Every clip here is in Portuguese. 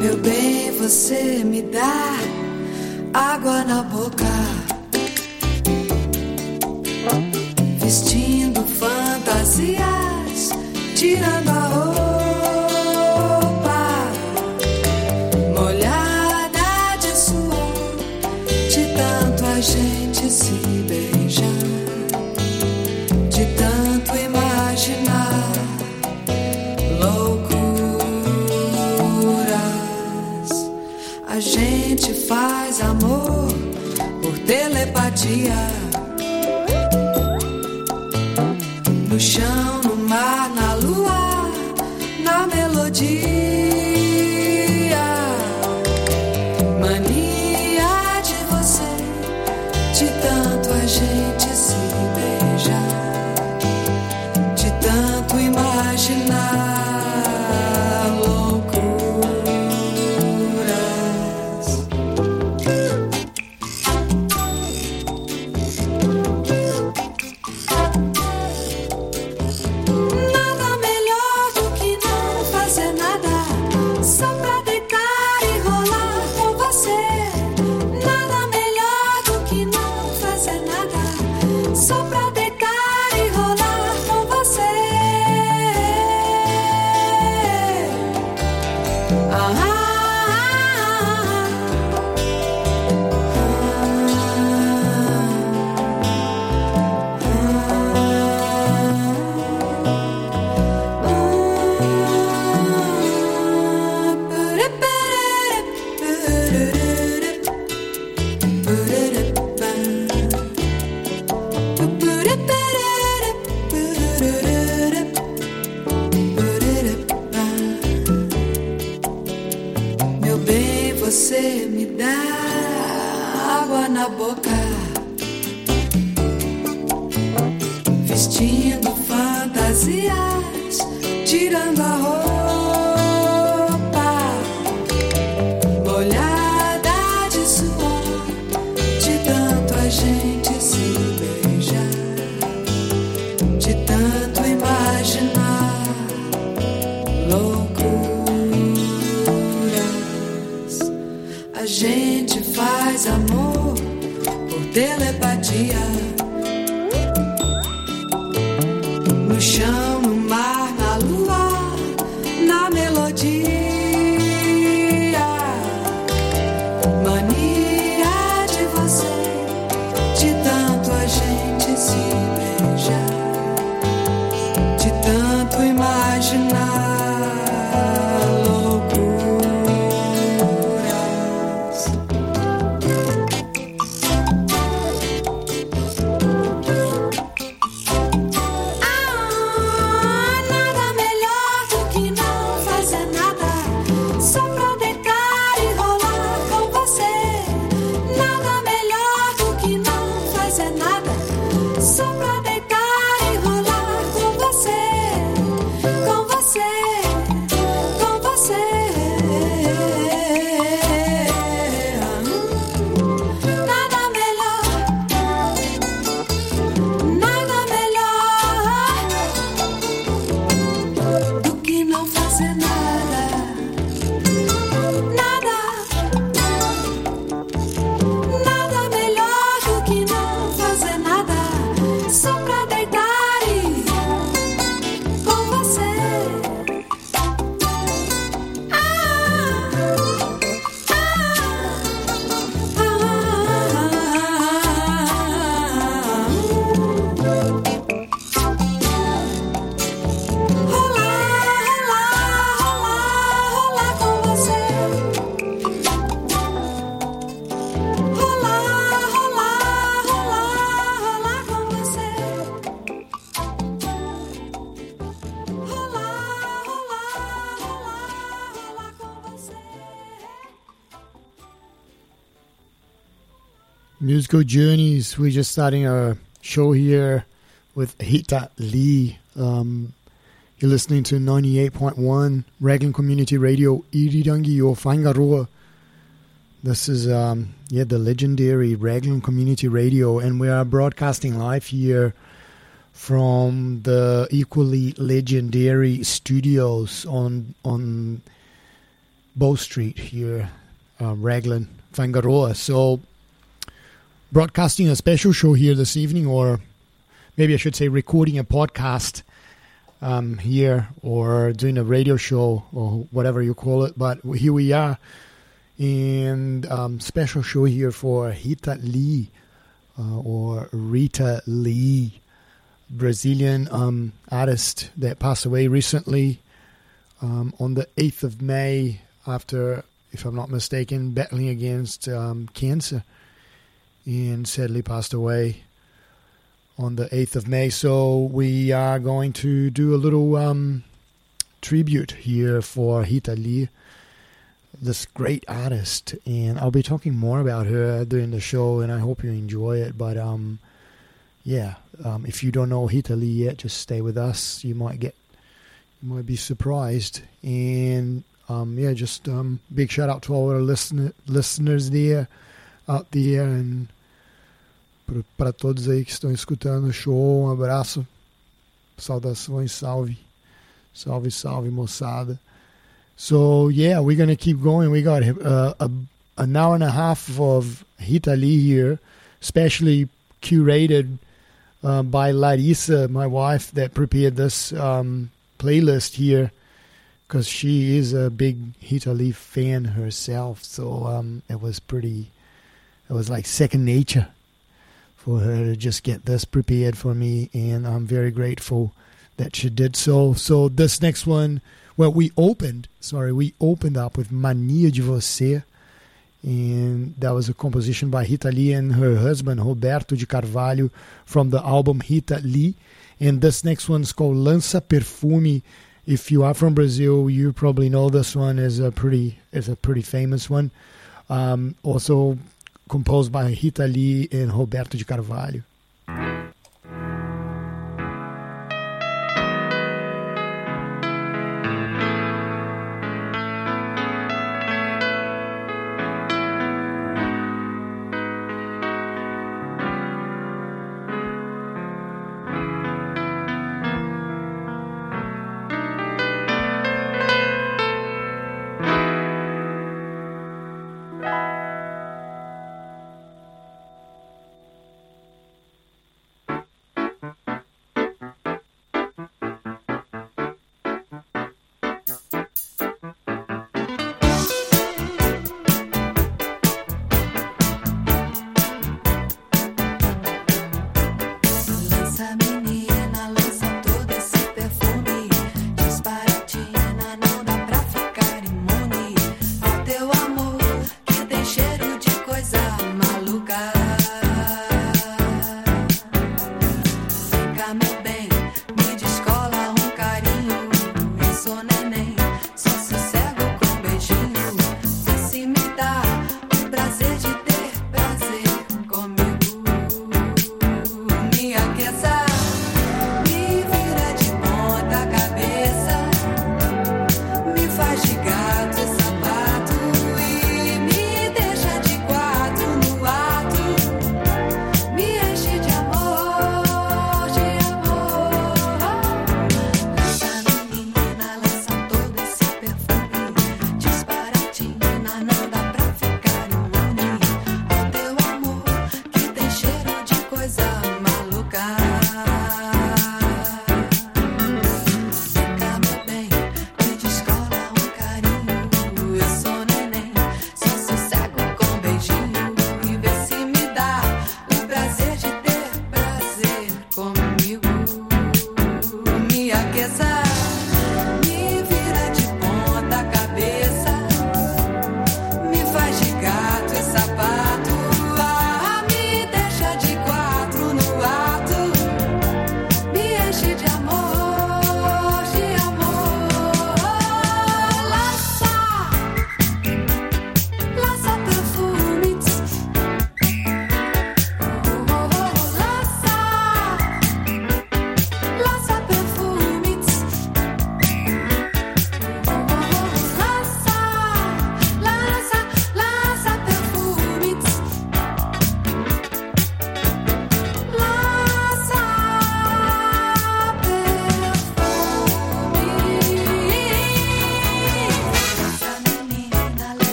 Meu bem, você me dá água na boca, vestindo fantasias, tirando a roupa, molhada de suor, de tanto a gente se beijar, de tanto imaginar loucuras. A gente faz amor por telepatia, no chão, no mar, na lua, na melodia. Mania de você, de tanto a gente se beijar, de tanto imaginar loucuras. Nada melhor do que não fazer nada, só pra deitar e rolar com você. Nada melhor do que não fazer nada, só pra deitar e rolar com você. Meu bem, você me dá água na boca, vestindo fantasias, tirando a roupa, molhada de suor, de tanto a gente se beijar, de tanto imaginar loucuras. A gente faz amor por telepatia, no chão, no mar, na lua, na melodia. Mania de você, de tanto a gente se beijar, de tanto imaginar loucuras. Nada melhor do que não fazer nada, só pra deitar e rolar com você. Nada melhor do que não fazer nada, só pra deitar e rolar com você. Com você, com você. Nada melhor, nada melhor do que não fazer nada. Nada, nada melhor do que não fazer nada, só pra deitar e com você. Rolar com você. Rolar com você. Rolar com você. Musical Journeys. We're just starting our show here with Hita Lee. You're listening to 98.1 Raglan Community Radio, Irirangi o Whangaroa. This is the legendary Raglan Community Radio, and we are broadcasting live here from the equally legendary studios on Bow Street here, Raglan, Whangaroa. So broadcasting a special show here this evening, or maybe I should say recording a podcast here, or doing a radio show, or whatever you call it. But here we are, and special show here for Rita Lee, or Rita Lee, Brazilian artist that passed away recently on the 8th of May after, if I'm not mistaken, battling against cancer, and sadly passed away on the 8th of May. So we are going to do a little tribute here for Rita Lee, this great artist, and I'll be talking more about her during the show, and I hope you enjoy it. But if you don't know Rita Lee yet, just stay with us. You might be surprised. And just big shout out to all our listeners out there, and para todos aí que estão escutando o show, abraço, saudações, salve, moçada. So we're gonna keep going. We got an hour and a half of Rita Lee here, specially curated by Larissa, my wife, that prepared this playlist here, because she is a big Rita Lee fan herself. So it was like second nature for her to just get this prepared for me, and I'm very grateful that she did so. So this next one, we opened up with Mania de Você, and that was a composition by Rita Lee and her husband Roberto de Carvalho from the album Rita Lee. And this next one's called Lança Perfume. If you are from Brazil, you probably know this one is a pretty famous one. Also composed by Rita Lee and Roberto de Carvalho.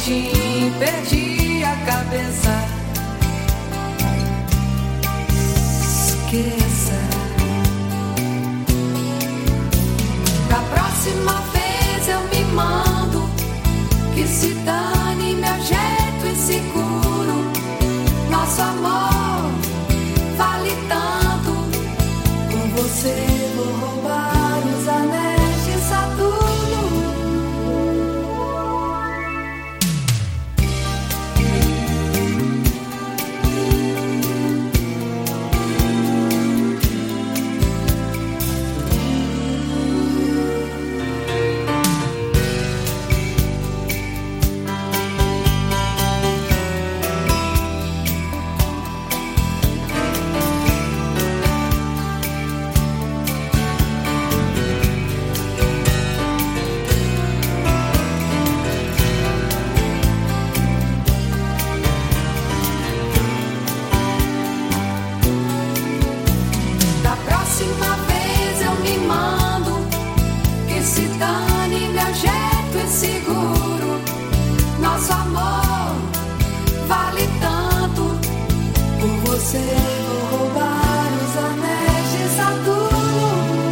boletim, perdi a cabeça. Esqueça. Da próxima vez eu me mando, que se dane meu jeito inseguro. Nosso amor vale tanto. Com você vou roubar os anéis de Saturno. Seguro, nosso amor vale tanto. Por você vou roubar os anéis de Saturno.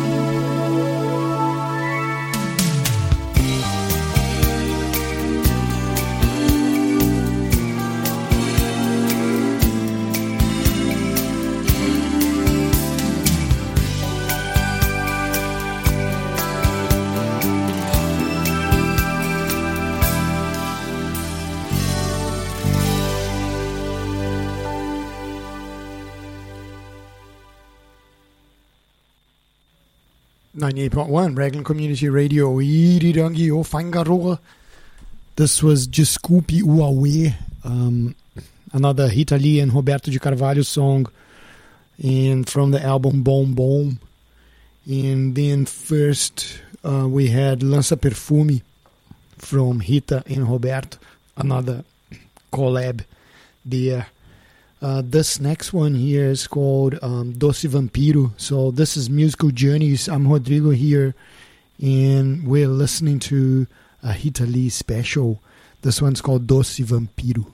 .1 Raglan Community Radio, Iridangi o Fangaroa. This was Desculpe o Aue, another Rita Lee and Roberto de Carvalho song, and from the album Bom Bom. And then first we had Lança Perfume from Rita and Roberto, another collab there. This next one here is called Doce Vampiro. So this is Musical Journeys. I'm Rodrigo here, and we're listening to a Rita Lee special. This one's called Doce Vampiro.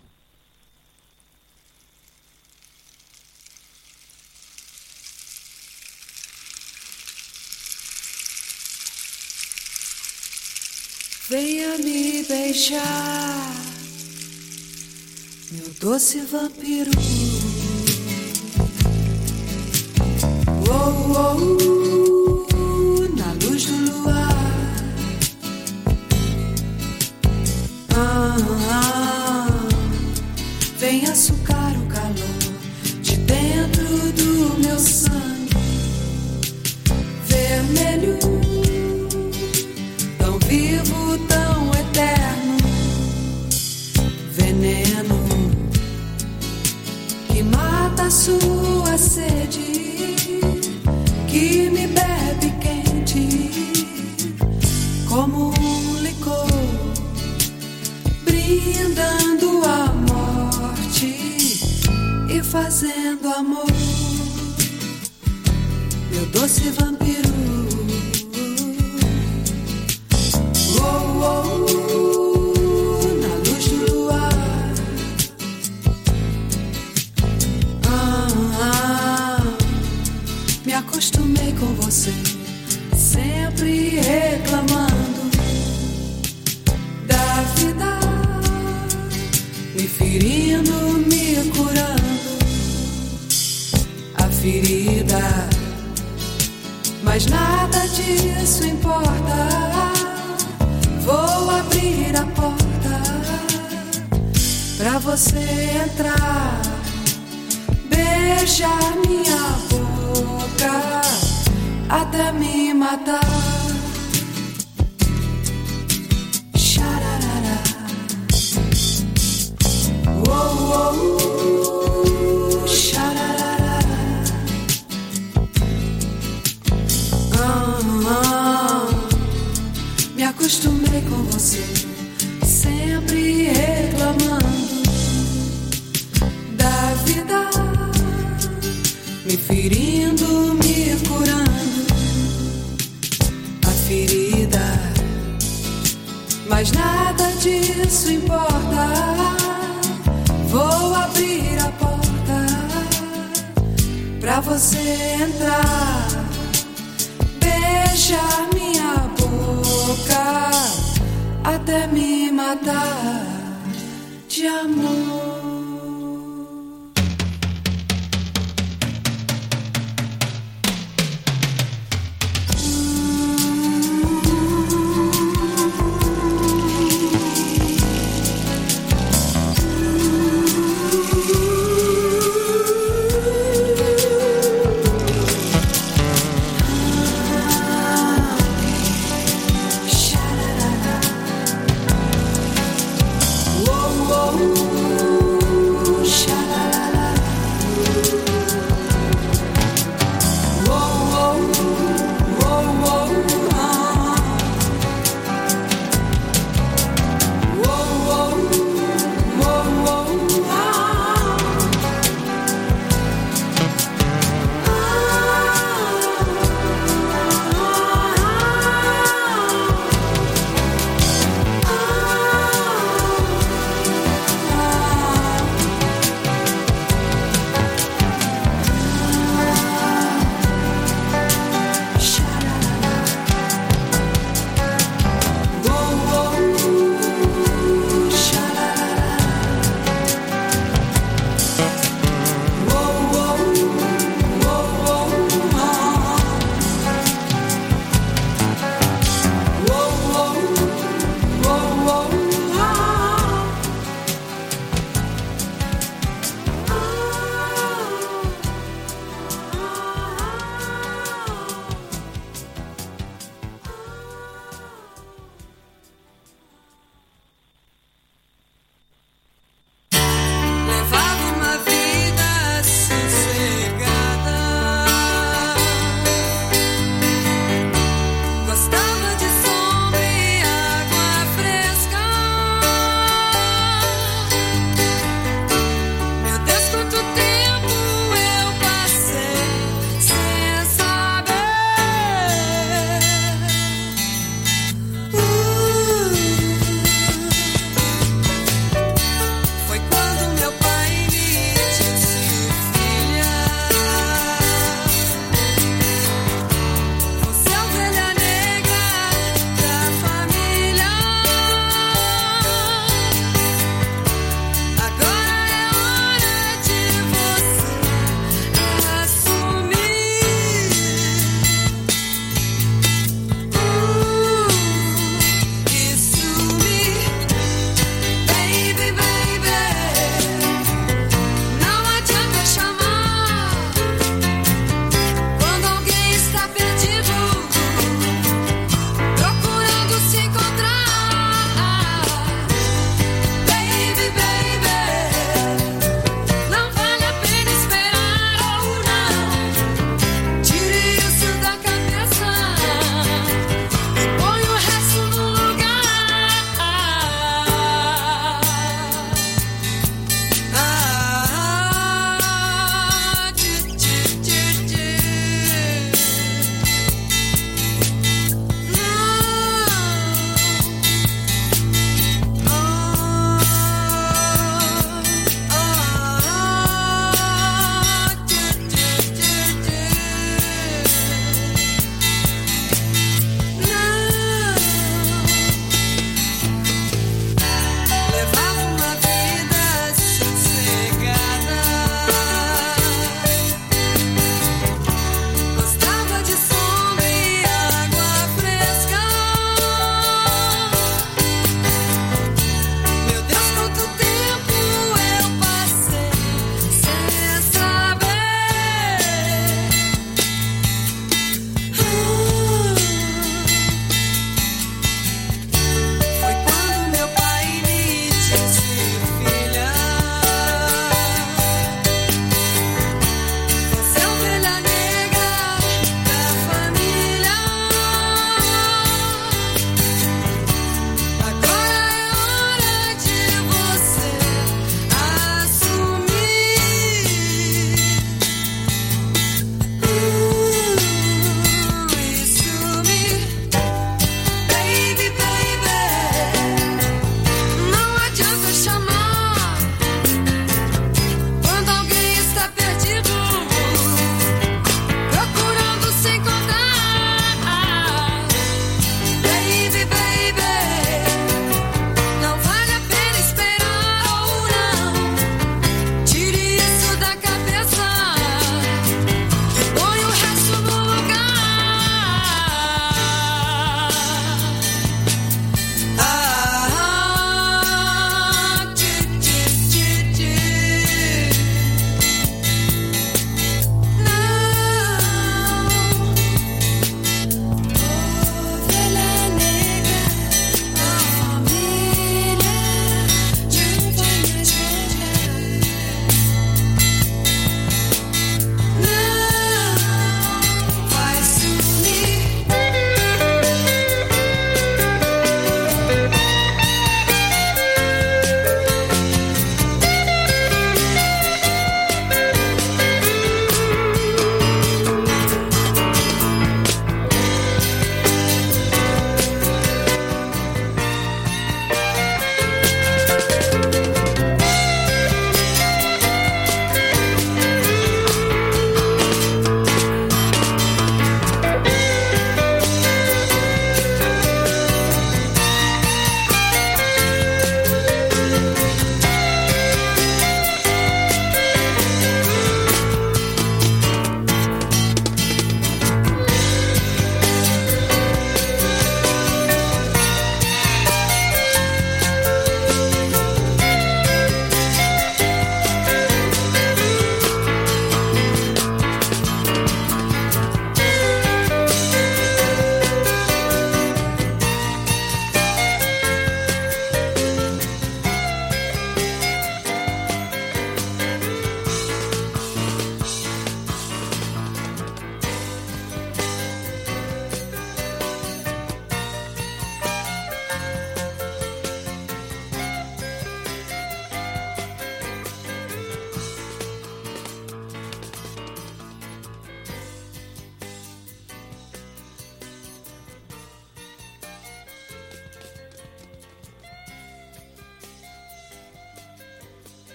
Venha me beijar, meu doce vampiro. Oh, oh, na luz do luar. Vem açucar o calor de dentro do meu sangue. Vermelho, tão vivo, tão eterno. Veneno que mata a sua sede, que me bebe quente como um licor, brindando a morte e fazendo amor. Meu doce vampiro. Oh, oh, na luz do luar. Me acostumei com você, sempre reclamando da vida, me ferindo, me curando a ferida, mas nada disso importa. Vou abrir a porta pra você entrar, beijar minha boca até me matar. Xararara. Oh, oh, xararara. Me acostumei com você, sempre reclamando da vida, me ferindo, me curando a ferida, mas nada disso importa. Vou abrir a porta pra você entrar, beijar minha boca até me matar de amor. Oh,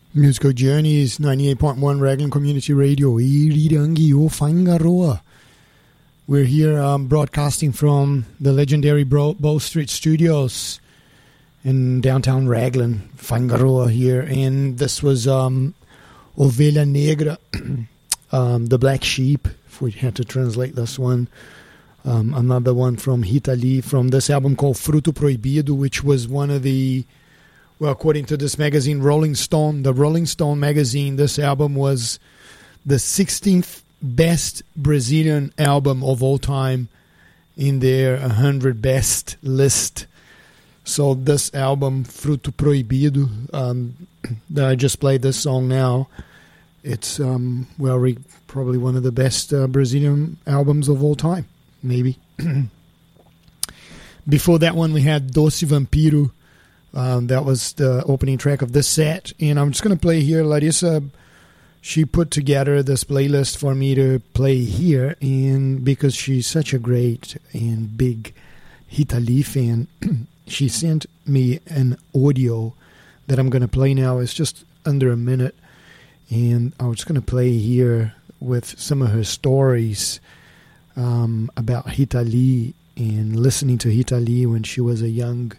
Musical Journeys, 98.1 Raglan Community Radio, Irirangi o Whangaroa. We're here broadcasting from the legendary Bow Street Studios in downtown Raglan, Whangaroa here. And this was Ovelha Negra, the Black Sheep, if we had to translate this one. Another one from Rita Lee, from this album called Fruto Proibido, which was one of the, well, according to this magazine, Rolling Stone, the Rolling Stone magazine, this album was the 16th best Brazilian album of all time in their 100 best list. So this album, Fruto Proibido, that I just played this song now, it's probably one of the best Brazilian albums of all time, maybe. Before that one, we had Doce Vampiro. That was the opening track of this set. And I'm just going to play here. Larissa, she put together this playlist for me to play here. And because she's such a great and big Rita Lee fan, she sent me an audio that I'm going to play now. It's just under a minute. And I was going to play here with some of her stories about Rita Lee and listening to Rita Lee when she was a younger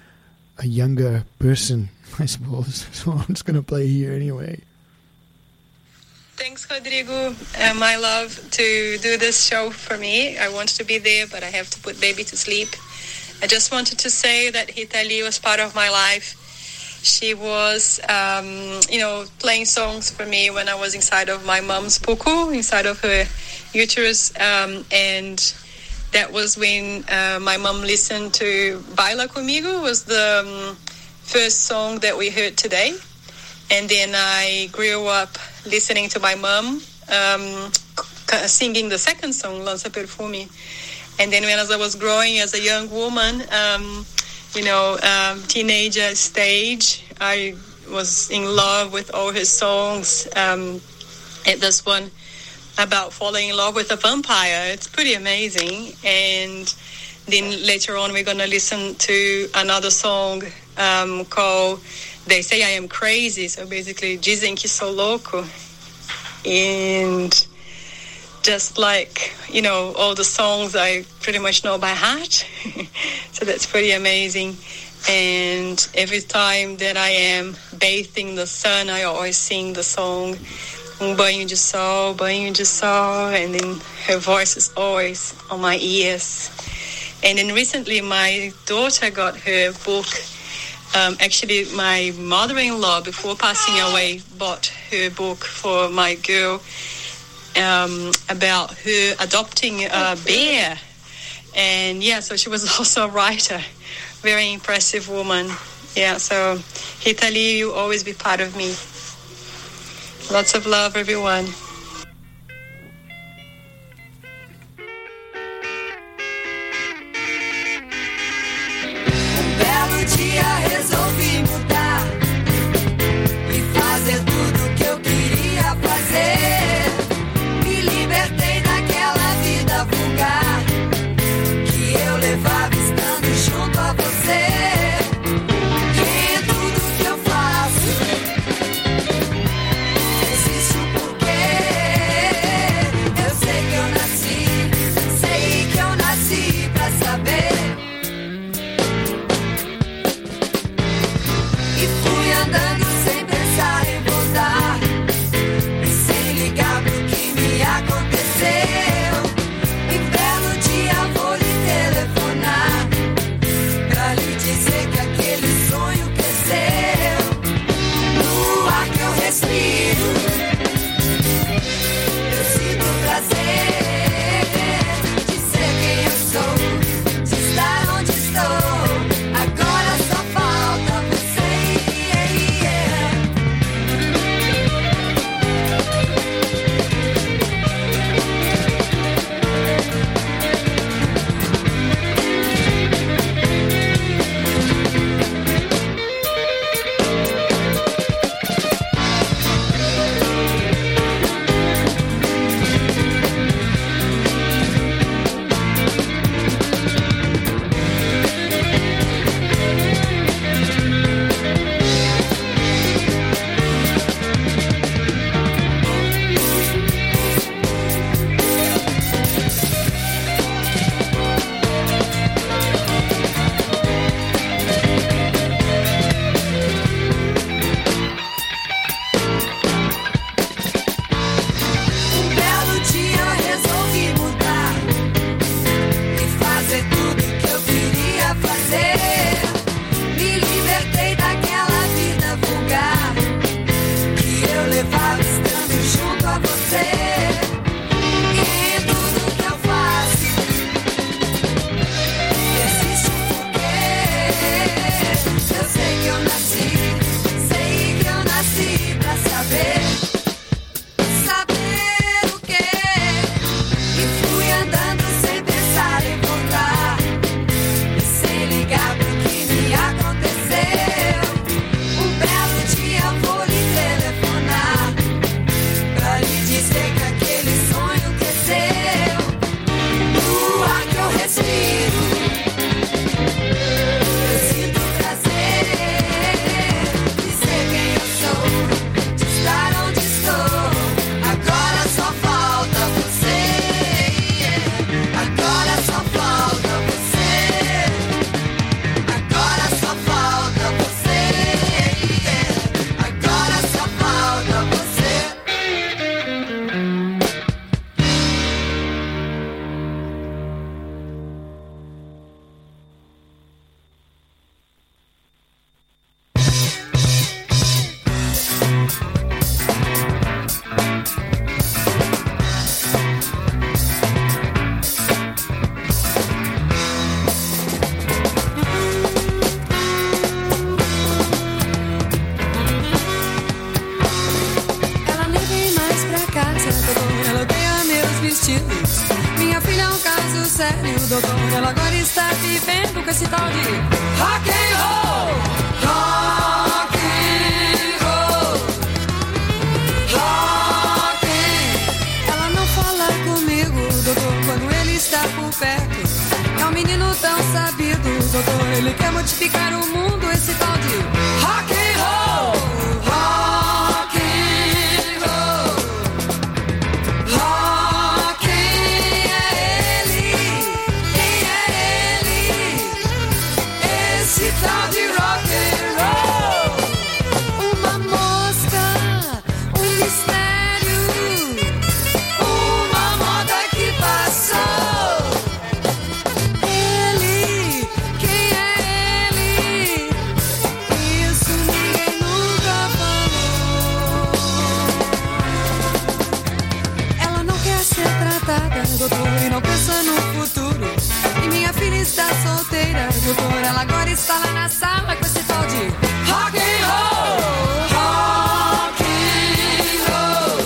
person, I suppose. So I'm just going to play here anyway. Thanks, Rodrigo. My love to do this show for me. I wanted to be there, but I have to put baby to sleep. I just wanted to say that Rita Lee was part of my life. She was, playing songs for me when I was inside of my mom's puku, inside of her uterus, and that was when my mom listened to Baila Comigo, was the first song that we heard today. And then I grew up listening to my mom singing the second song, Lança Perfume. And then when I was growing as a young woman, teenager stage, I was in love with all her songs. And this one about falling in love with a vampire, it's pretty amazing. And then later on we're going to listen to another song called They Say I Am Crazy, so basically Dizem que sou louco. And just like, all the songs I pretty much know by heart. So that's pretty amazing. And every time that I am bathing the sun, I always sing the song banho de sol, and then her voice is always on my ears. And then recently my daughter got her book. Actually, my mother-in-law, before passing away, bought her book for my girl about her adopting a bear. And so she was also a writer. Very impressive woman. So Rita Lee, you'll always be part of me. Lots of love, everyone. Belo dia resolvi mudar e fazer tudo que eu queria fazer. Me libertei daquela vida vulgar que eu levava estando junto a você. E em tudo que eu faço existe um porquê. vestidos. Minha filha é um caso sério, doutor. Ela agora está vivendo com esse tal de rock and roll. Rock and roll. Rock and... Ela não fala comigo, doutor, quando ele está por perto. É um menino tão sabido, doutor. Ele quer modificar o mundo, esse tal de rock and roll. Rock and roll. Rock and é ele. Quem é ele? Esse tal de rock and roll. Uma mosca, um mistério, uma moda que passou. Doutor, e não pensa no futuro. E minha filha está solteira, doutor. Ela agora está lá na sala com esse tal de rock and roll. Rock and roll.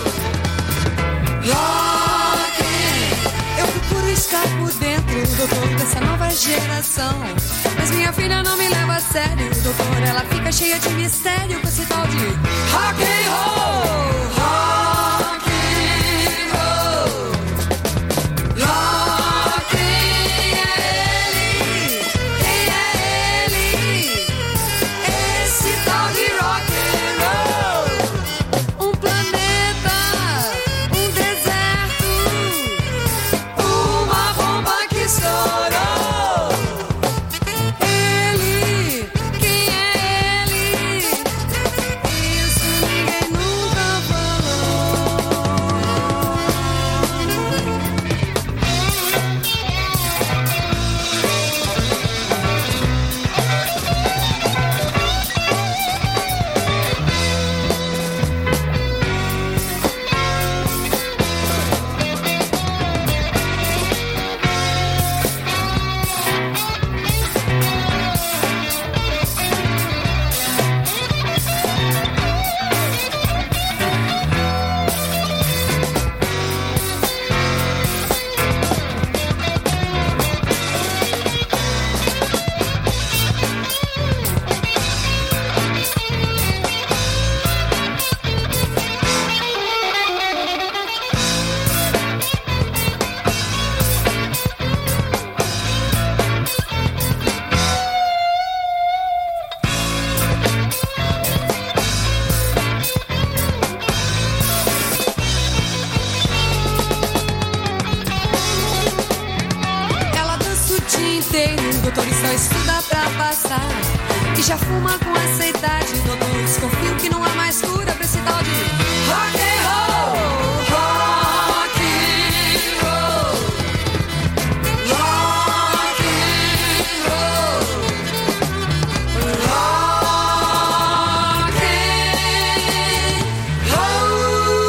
Rock and... Eu procuro estar por dentro, doutor, dessa nova geração. Mas minha filha não me leva a sério, doutor. Ela fica cheia de mistério com esse tal de rock and roll. Doutor, e só estuda pra passar. E já fuma com essa idade, doutor. Desconfio que não há mais cura pra esse tal de rock and roll. Rock and roll. Rock and roll. Rock and roll.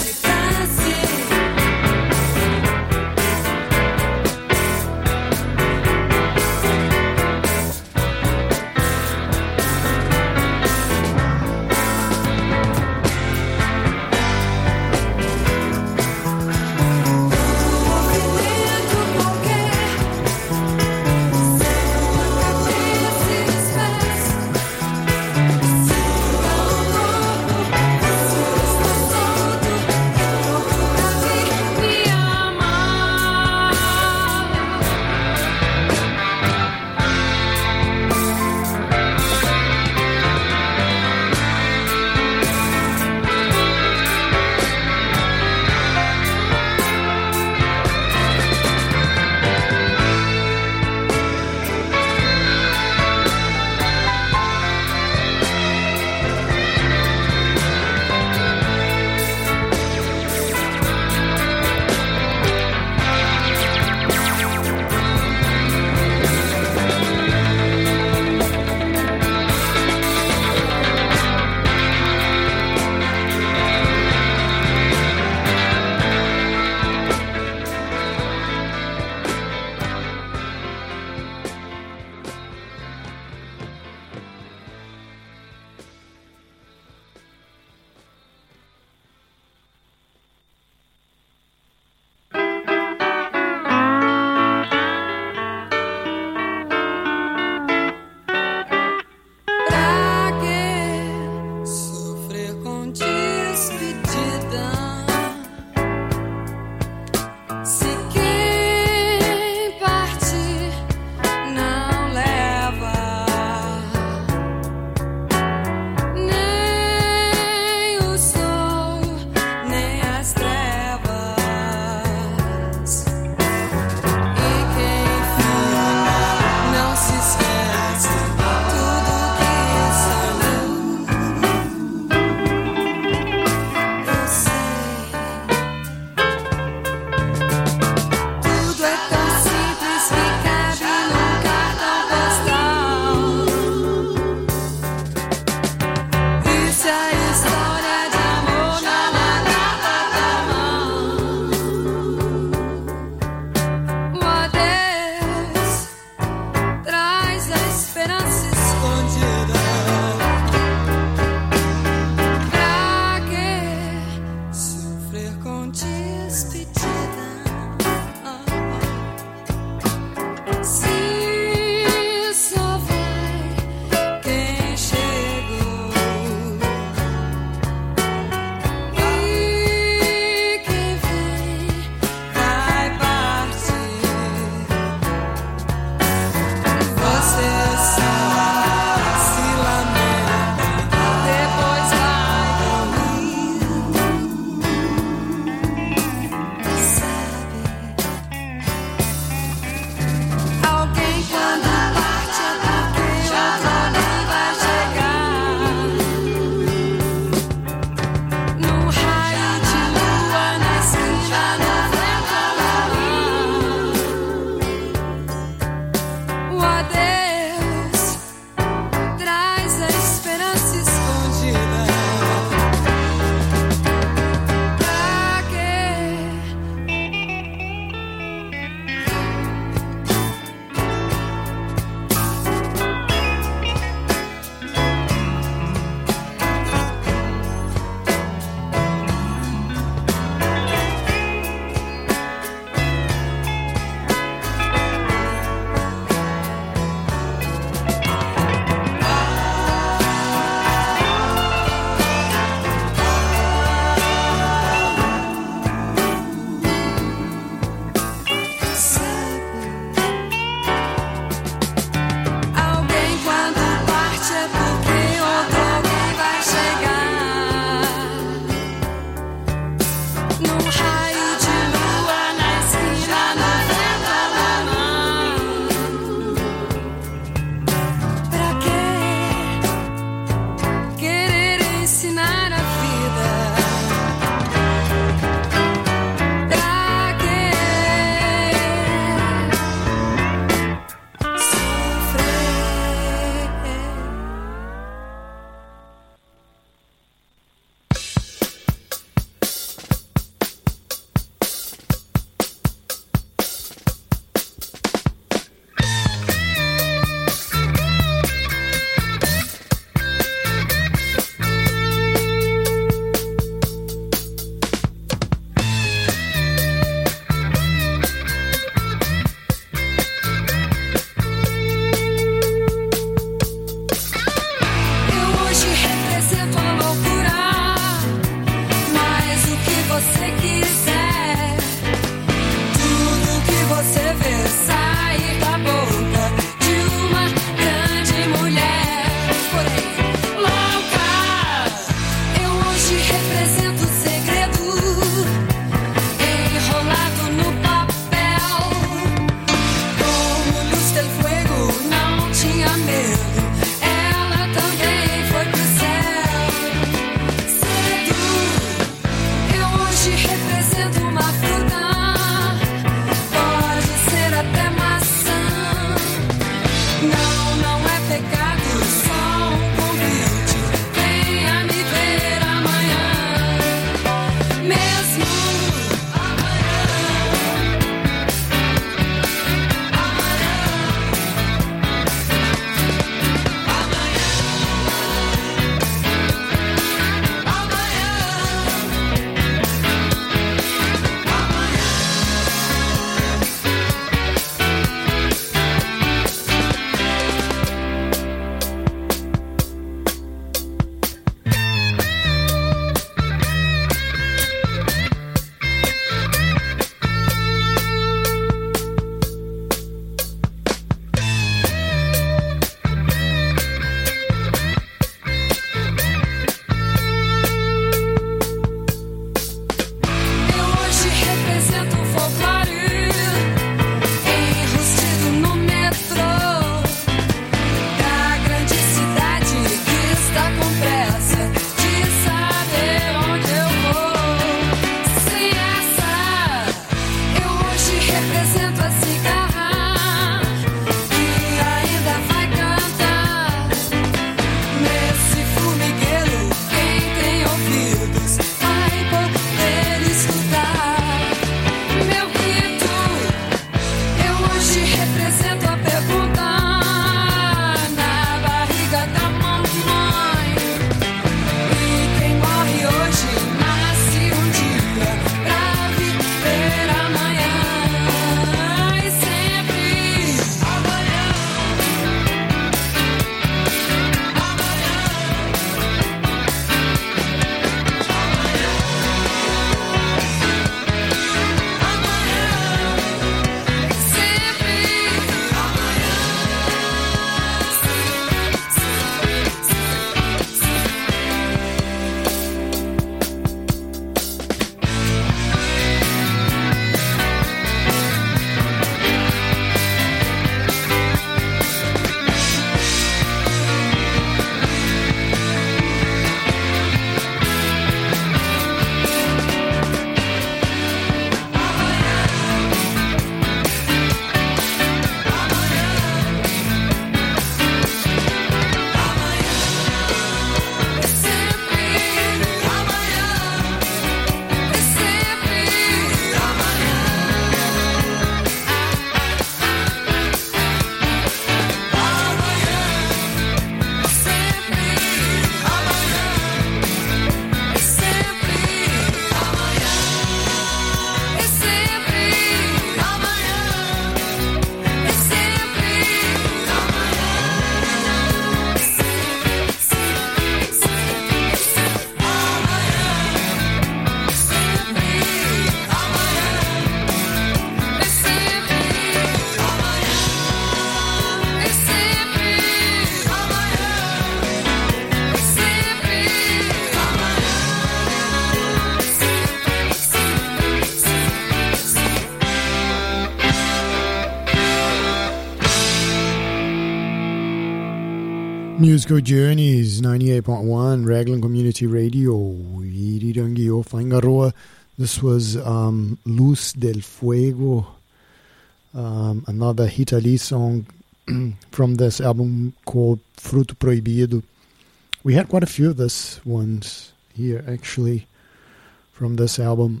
Musical Journeys, 98.1 Raglan Community Radio, Irirangi Whakaingaroa. This was Luz del Fuego, another Rita Lee song from this album called Fruto Proibido. We had quite a few of this ones here, actually, from this album.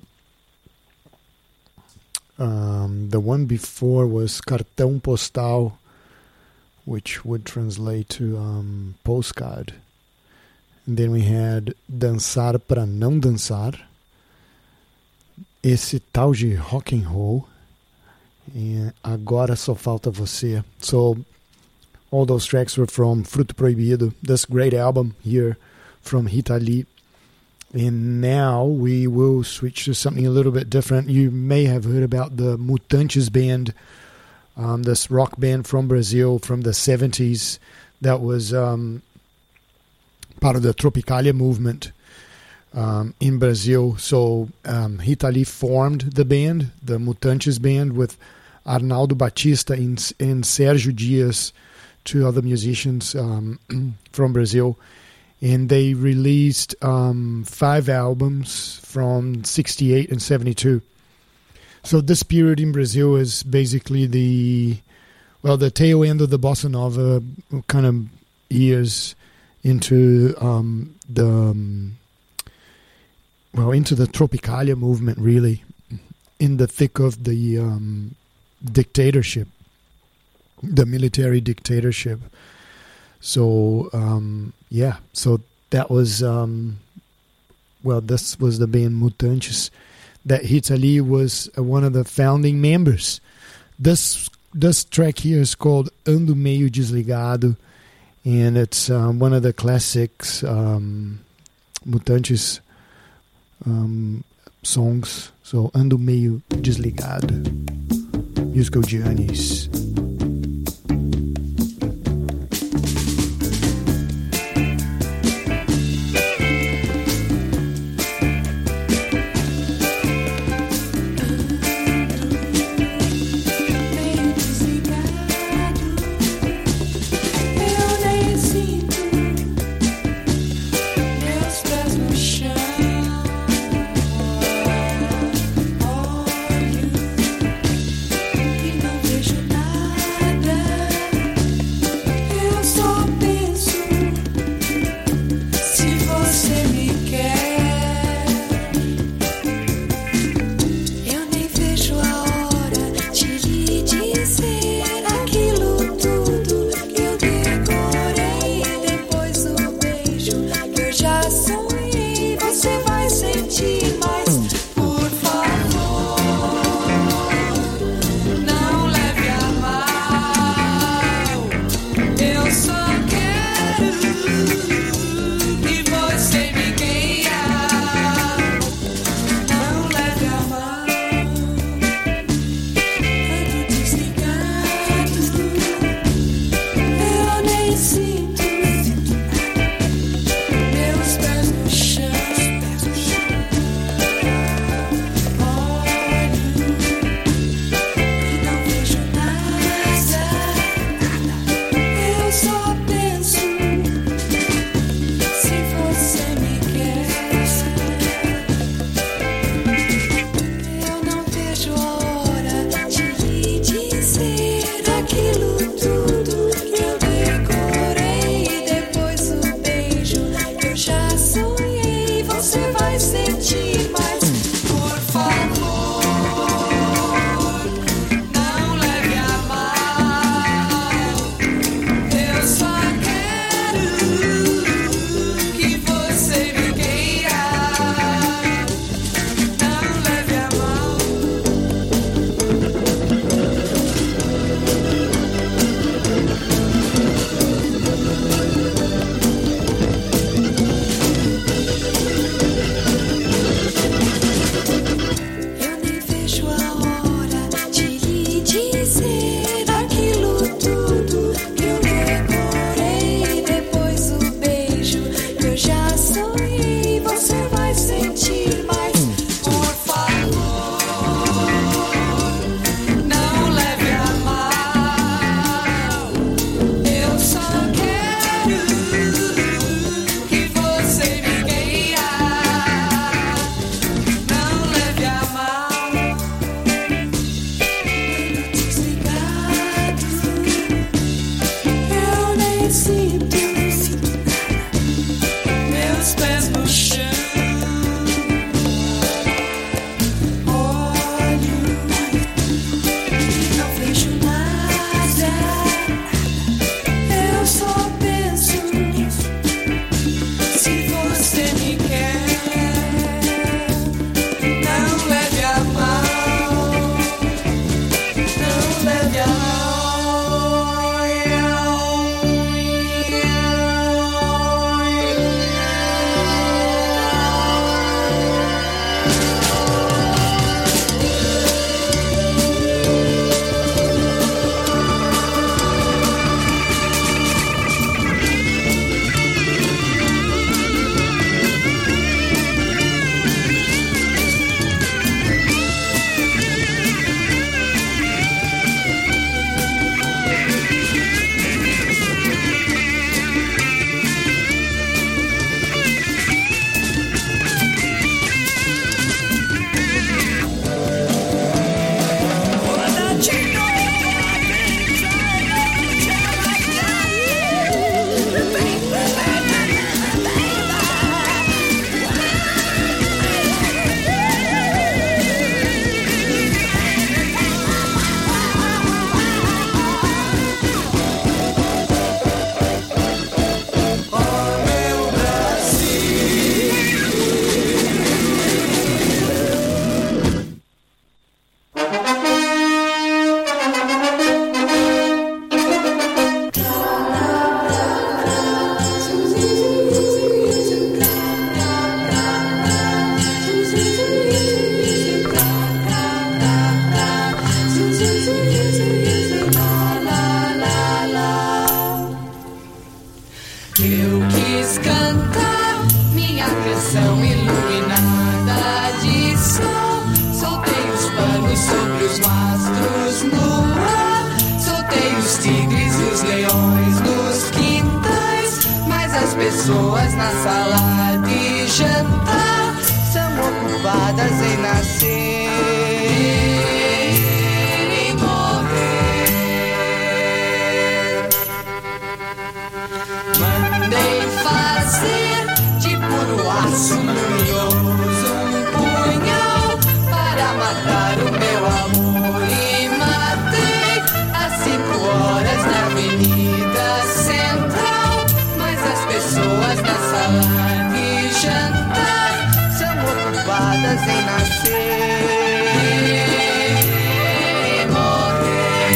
The one before was Cartão Postal, which would translate to postcard. And then we had Dançar Pra Não Dançar, esse tal de rock and roll, and Agora Só Falta Você. So all those tracks were from Fruto Proibido, this great album here from Rita Lee. And now we will switch to something a little bit different. You may have heard about the Mutantes band, this rock band from Brazil from the 70s that was part of the Tropicalia movement in Brazil. So Rita Lee formed the band, the Mutantes band, with Arnaldo Batista and Sérgio Dias, two other musicians from Brazil. And they released 5 albums from 68 and 72. So this period in Brazil is basically the tail end of the bossa nova kind of years into the Tropicalia movement, really, in the thick of the dictatorship, the military dictatorship. So so that was this was the band Mutantes, that Rita Lee was one of the founding members. This track here is called Ando Meio Desligado, and it's one of the classics Mutantes songs. So Ando Meio Desligado, Musical Journeys. Não vejo nada. sobre os mastros no ar. Soltei os tigres e os leões nos quintais, mas as pessoas na sala de jantar são ocupadas em nascer e morrer. Mandei fazer de puro aço luminoso um punhal para matar o meu amor, e matei às 5 horas na Avenida Central, mas as pessoas na sala de jantar são ocupadas em nascer e morrer.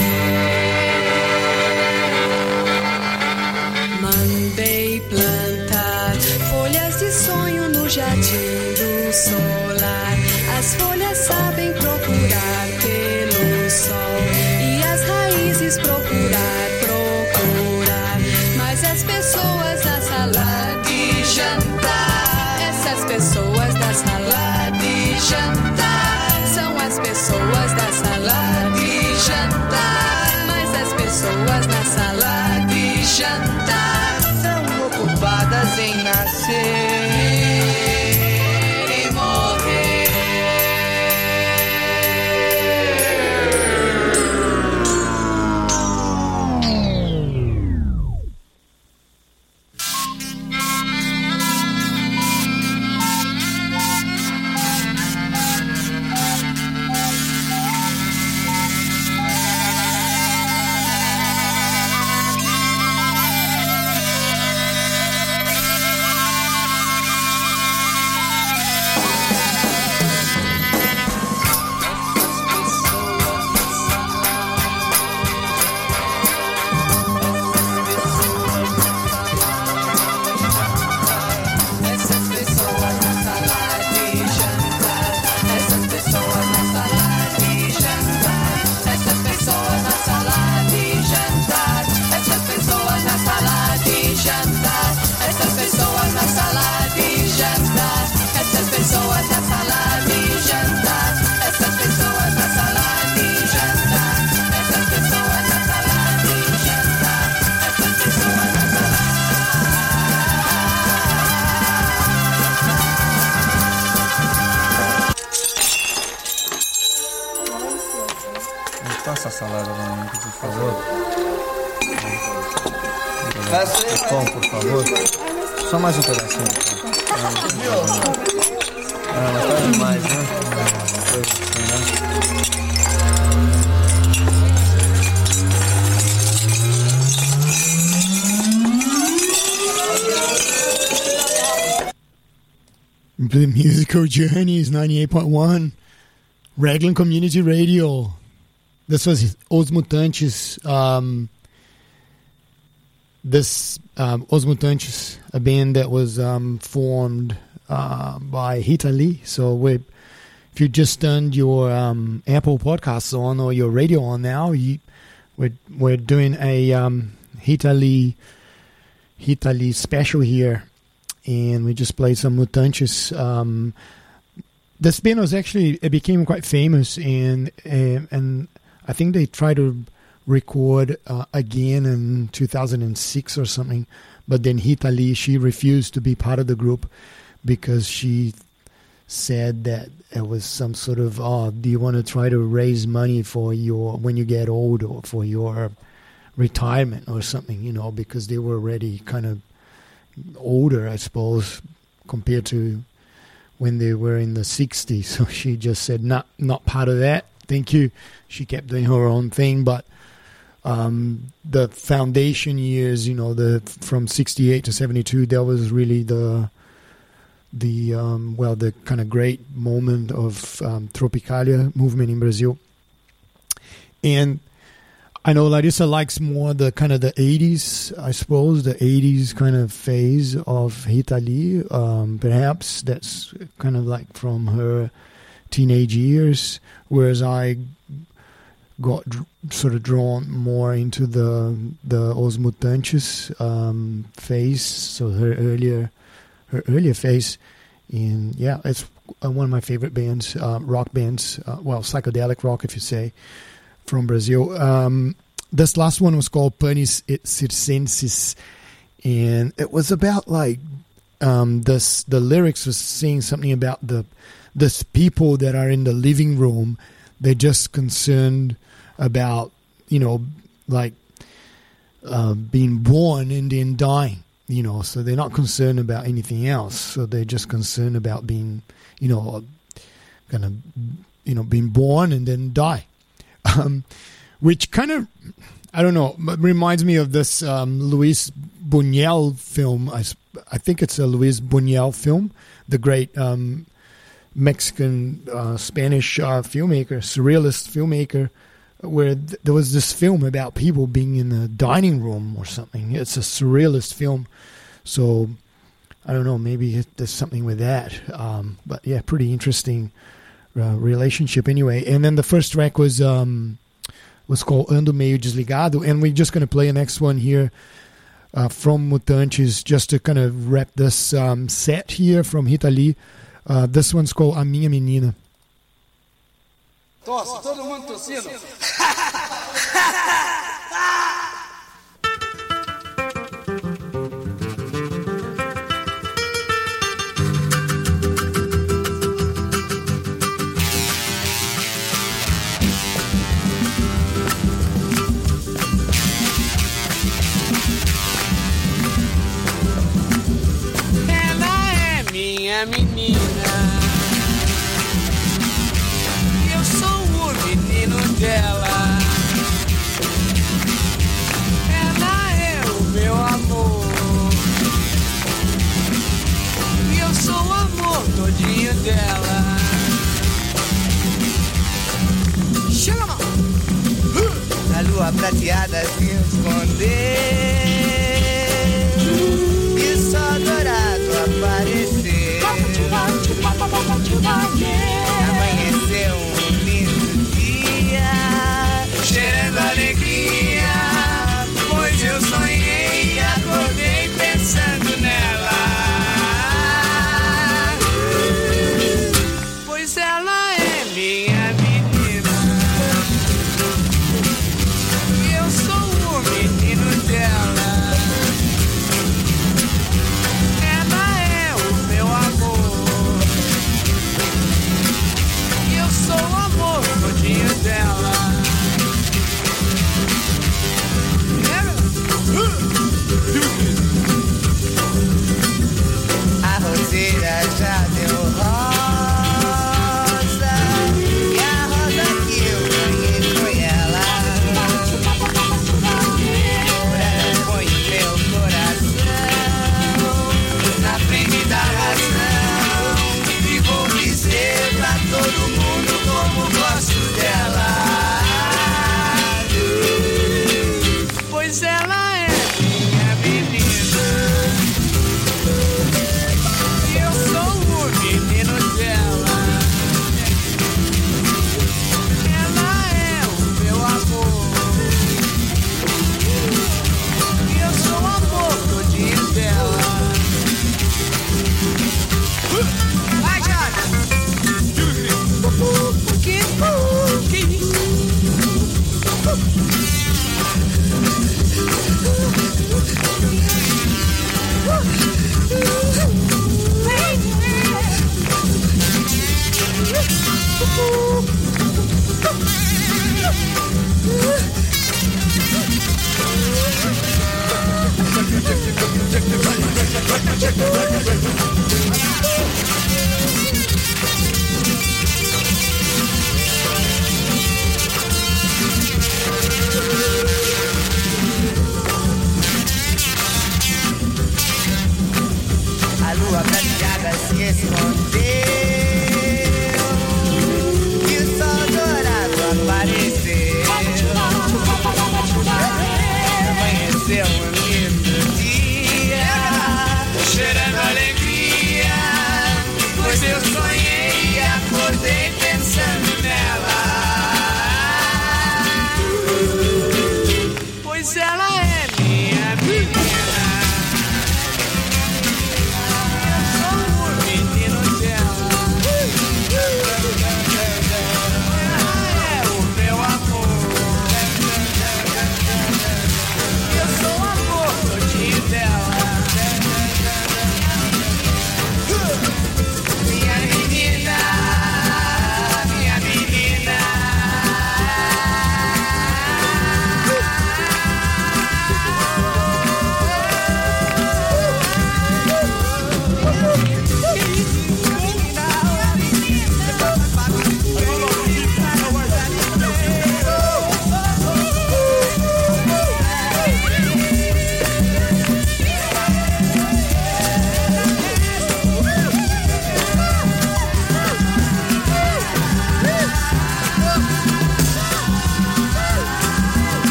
Mandei plantar folhas de sonho no jardim do solar. As folhas sabem procurar pelo sol e as raízes procurar, mas as pessoas na sala de jantar, essas pessoas da sala de jantar, são as pessoas da sala de jantar, mas as pessoas na sala de jantar são ocupadas em nascer e morrer. Passa a salada pra mim, por favor. Pão, por favor. Só mais um pedacinho. Mas tá demais, né? The Musical Journeys 98.1 Raglan Community Radio. This was Os Mutantes. Os Mutantes, a band that was formed by Rita Lee. So if you just turned your Apple Podcasts on or your radio on now, we're doing a Rita Lee special here, and we just played some Mutantes. This band was actually, it became quite famous, and I think they tried to record again in 2006 or something, but then Rita Lee, she refused to be part of the group because she said that it was some sort of, do you want to try to raise money for your, when you get old, or for your retirement or something, you know, because they were already kind of older, I suppose, compared to when they were in the 60s. So she just said, not part of that. Thank you. She kept doing her own thing, but the foundation years, you know, from 68 to 72, that was really the kind of great moment of Tropicalia movement in Brazil. And I know Larissa likes more the kind of the 80s, I suppose, the 80s kind of phase of Rita Lee. Perhaps that's kind of like from her teenage years, whereas I got sort of drawn more into the Os Mutantes phase, so her earlier phase. And yeah, it's one of my favorite bands, rock bands, psychedelic rock, if you say, from Brazil. This last one was called Panis et Circenses, and it was about like the lyrics was saying something about this people that are in the living room. They're just concerned about, like being born and then dying, so they're not concerned about anything else. So they're just concerned about being, being born and then die. Which kind of, I don't know, reminds me of this Luis Buñuel film. I think it's a Luis Buñuel film, the great Mexican, Spanish filmmaker, surrealist filmmaker, where there was this film about people being in the dining room or something. It's a surrealist film. So, I don't know, maybe there's something with that. But yeah, pretty interesting relationship anyway. And then the first track was called Ando Meio Desligado, and we're just going to play the next one here from Mutantes, just to kind of wrap this set here from Rita Lee. This one's called A Minha Menina. Tosse, todo mundo tossindo. Ela é minha menina. Dela. Ela é o meu amor e eu sou o amor todinho dela. Chama! A lua prateada se escondeu e só dourado apareceu. Amanheceu cheirando alegria, pois eu sonhei e acordei pensando nela. Pois ela é minha menina e eu sou o menino dela. Ela é o meu amor e eu sou o amor todinho dela. A roseira já deu rosa e a rosa que eu ganhei foi ela. Põe meu coração na frente da razão e vou dizer pra todo mundo como gosto dela. Pois ela a lua prateada se escondeu e o sol dourado apareceu. Amanheceu um lindo dia, cheirando alegria, pois eu sonhei e acordei pensando nela. Pois ela é minha menina. Eu sou o menino dela.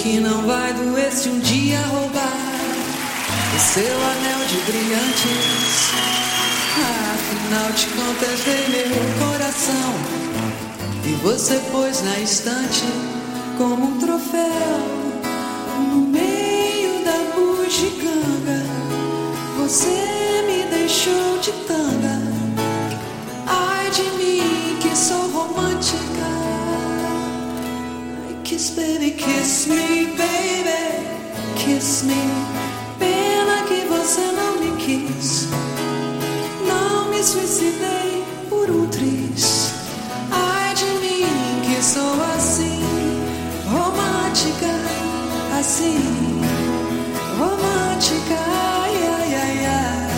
que não vai doer se um dia roubar o seu anel de brilhantes. Afinal de contas dei meu coração e você pôs na estante como um troféu. No meio da bugiganga você me deixou de tanga. Ai de mim que sou romântica. Kiss baby, kiss me, baby, kiss me. Pena que você não me quis. Não me suicidei por um triz. Ai de mim que sou assim, romântica, assim, romântica. Ai, ai, ai, ai.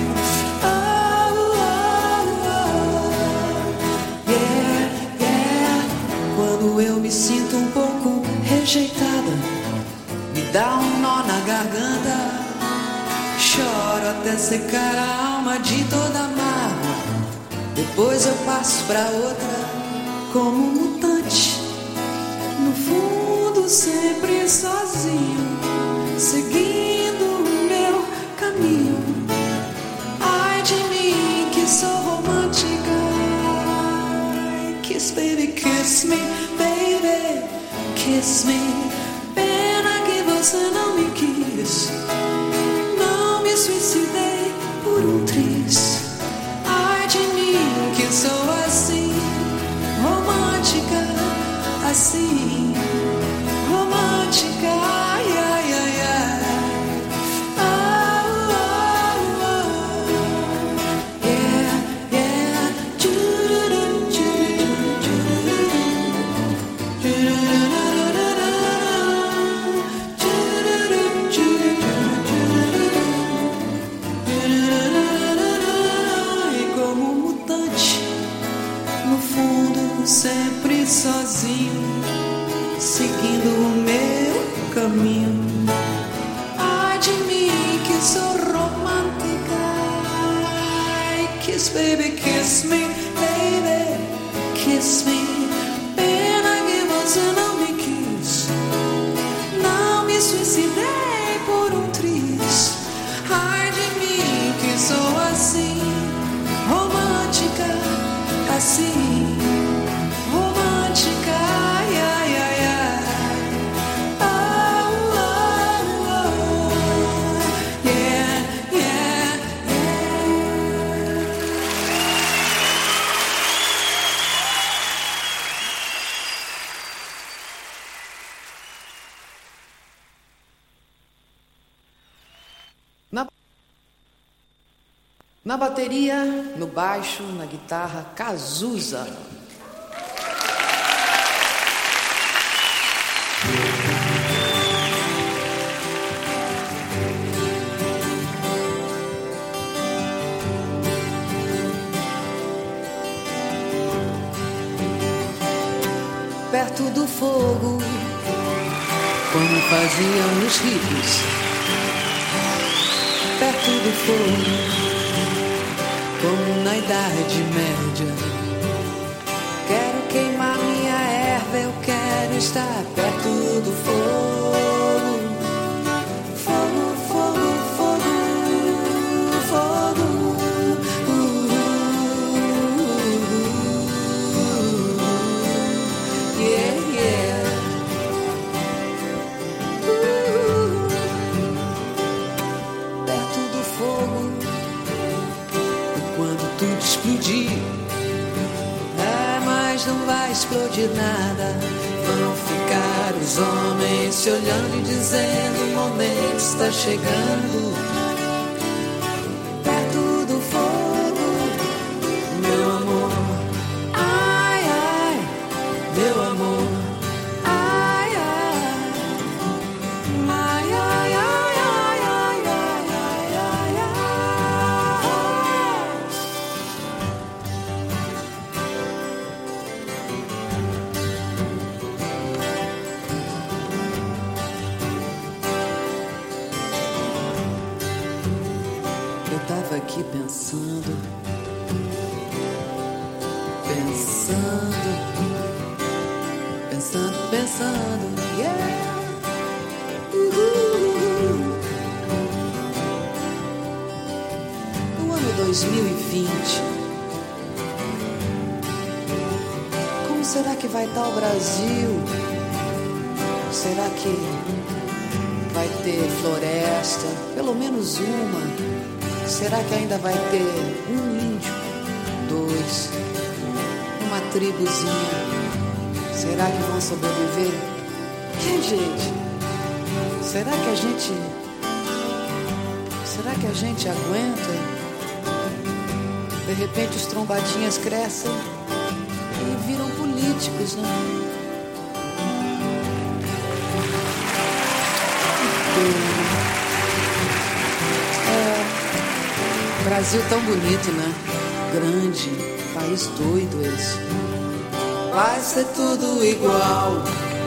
Quando eu me sinto um pouco rejeitada, me dá um nó na garganta. Choro até secar a alma de toda mágoa. Depois eu passo pra outra como um mutante. No fundo sempre sozinho, seguindo o meu caminho. Ai de mim que sou romântica. Kiss baby, kiss me, baby, kiss me. Pena que você não me quis. Não me suicidei por um triz. Ai de mim que sou assim, romântica, assim, romântica. Ai, ai, ai, ai. Sempre sozinho, seguindo o meu caminho. Ai de mim que sou romântica. Kiss baby, kiss me, baby, kiss me. Pena que você não me quis. Não me suicidei por um triz. Ai de mim que sou assim, romântica, assim, romântica, ai, ai, ai, ai. Oh, oh, oh. Yeah, yeah, yeah. Na bateria, no baixo, na guitarra, Cazuza. Perto do fogo, como faziam os ricos. Perto do fogo, como na Idade Média. Quero queimar minha erva, eu quero estar perto do fogo. Fogo, fogo, fogo, fogo. Yeah, yeah. Perto do fogo, quando tudo explodir. Mas não vai explodir nada. Vão ficar os homens se olhando e dizendo: o momento está chegando. Perto do fogo, meu amor. Ai, ai, meu amor. Ai, ai, ai, ai, ai, ai, ai, ai, ai, ai. Eu tava aqui pensando, pensando, yeah. 2020. Como será que vai estar o Brasil? Será que vai ter floresta? Pelo menos uma. Será que ainda vai ter um índio? 2. Uma tribuzinha? Será que vão sobreviver? Gente, será que a gente aguenta? De repente os trombadinhas crescem e viram políticos, né? Brasil tão bonito, né? Grande, país doido esse. Vai ser tudo igual.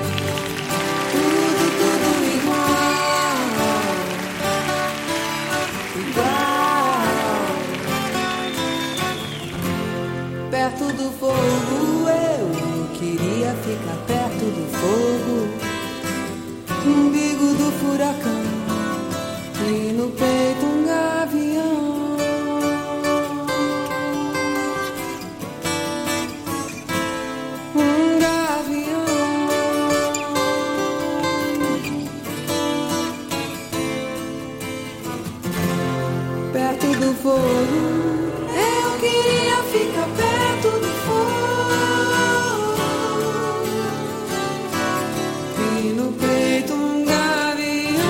Tudo igual. Igual. Perto do fogo, eu queria ficar perto do fogo. No umbigo do furacão e no peito um gavião. Fogo, eu queria ficar perto do fogo e no peito um gavião.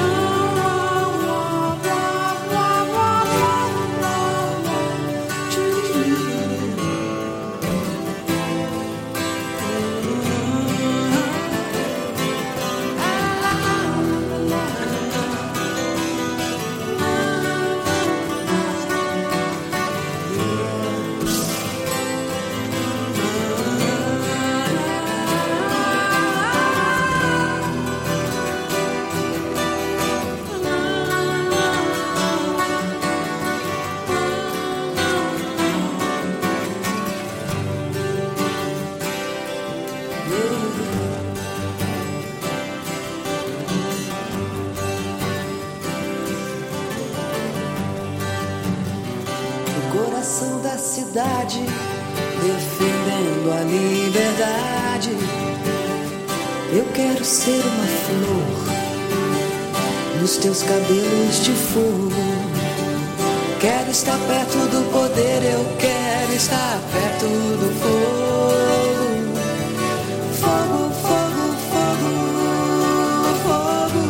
Cidade, defendendo a liberdade. Eu quero ser uma flor nos teus cabelos de fogo. Quero estar perto do poder, eu quero estar perto do fogo. Fogo, fogo, fogo, fogo.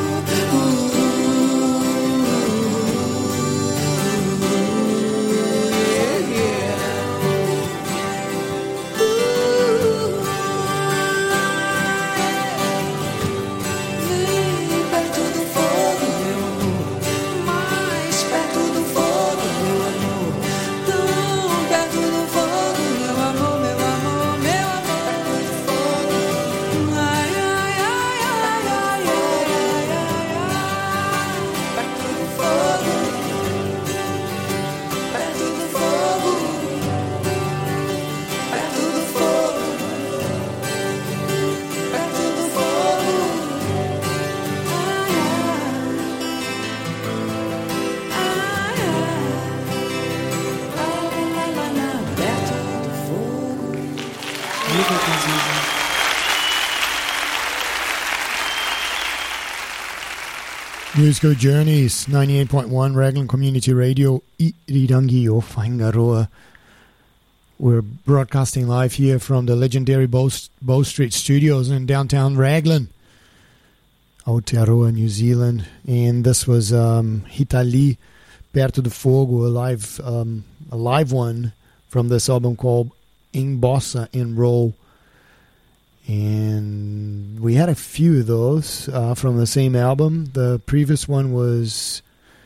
Musical Journeys, 98.1 Raglan Community Radio, Irirangi o Whaingaroa. We're broadcasting live here from the legendary Bow Street Studios in downtown Raglan, Aotearoa, New Zealand. And this was Rita Lee, Perto do Fogo, a live one from this album called In Bossa in Roll. And we had a few of those from the same album. The previous one was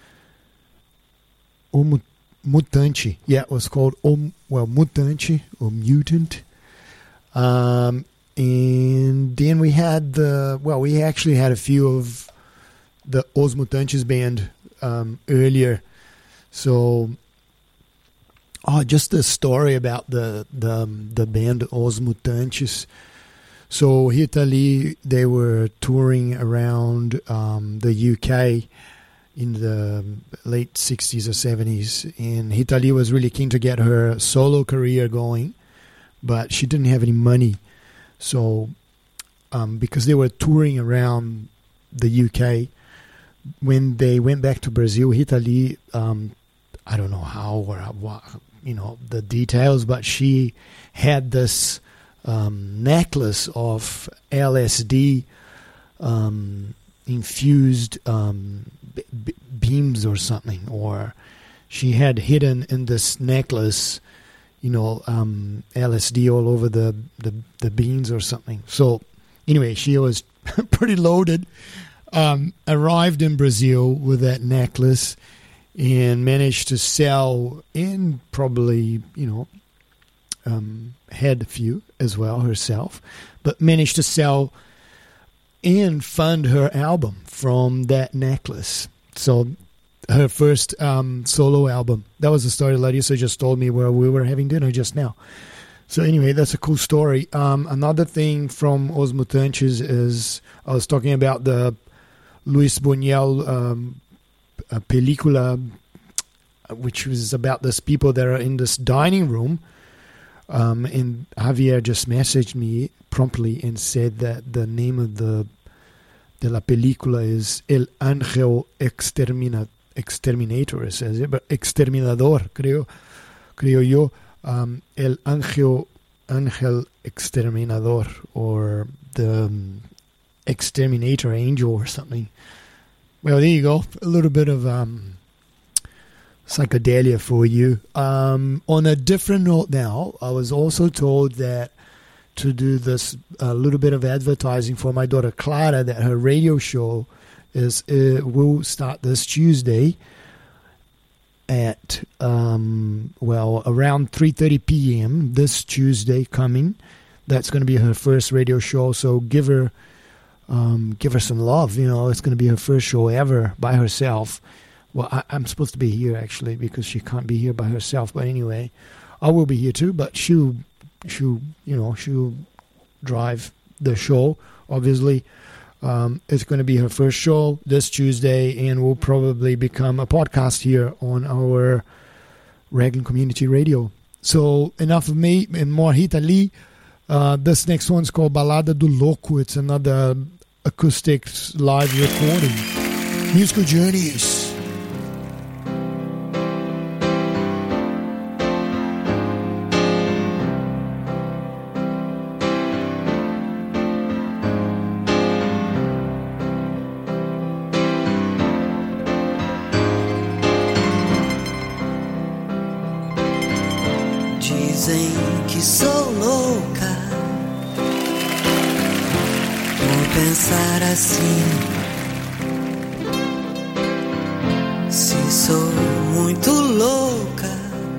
O Mutante. Yeah, it was called Mutante or Mutant. And then we had we actually had a few of the Os Mutantes band earlier. So, just the story about the band Os Mutantes. So Rita Lee, they were touring around the UK in the late 60s or 70s. And Rita Lee was really keen to get her solo career going, but she didn't have any money. So because they were touring around the UK, when they went back to Brazil, Rita Lee, I don't know how or what, the details, but she had this necklace of LSD infused beams or something, or she had hidden in this necklace, LSD all over the beans or something. So anyway, she was pretty loaded. Arrived in Brazil with that necklace and managed to sell, and probably, had a few as well herself, but managed to sell and fund her album from that necklace. So her first solo album. That was the story Larissa just told me where we were having dinner just now. So anyway, that's a cool story. Another thing from Os Mutantes is, I was talking about the Luis Buñuel película, which was about these people that are in this dining room. And Javier just messaged me promptly and said that the name of de la película is El Ángel Exterminator, it says it, but Exterminador, creo yo. El Ángel Exterminador, or the Exterminator Angel or something. Well, there you go. A little bit of psychedelia for you. On a different note now, I was also told that to do this a little bit of advertising for my daughter Clara, that her radio show will start this Tuesday at around 3:30 p.m. this Tuesday coming. That's going to be her first radio show, so give her some love. It's going to be her first show ever by herself. Well, I'm supposed to be here actually, because she can't be here by herself. But anyway, I will be here too. But she'll drive the show. Obviously, it's going to be her first show this Tuesday, and will probably become a podcast here on our Raglan Community Radio. So enough of me and more Rita Lee. This next one's called Balada do Louco. It's another acoustic live recording. Musical Journeys. Dizem que sou louca por pensar assim. Se sou muito louca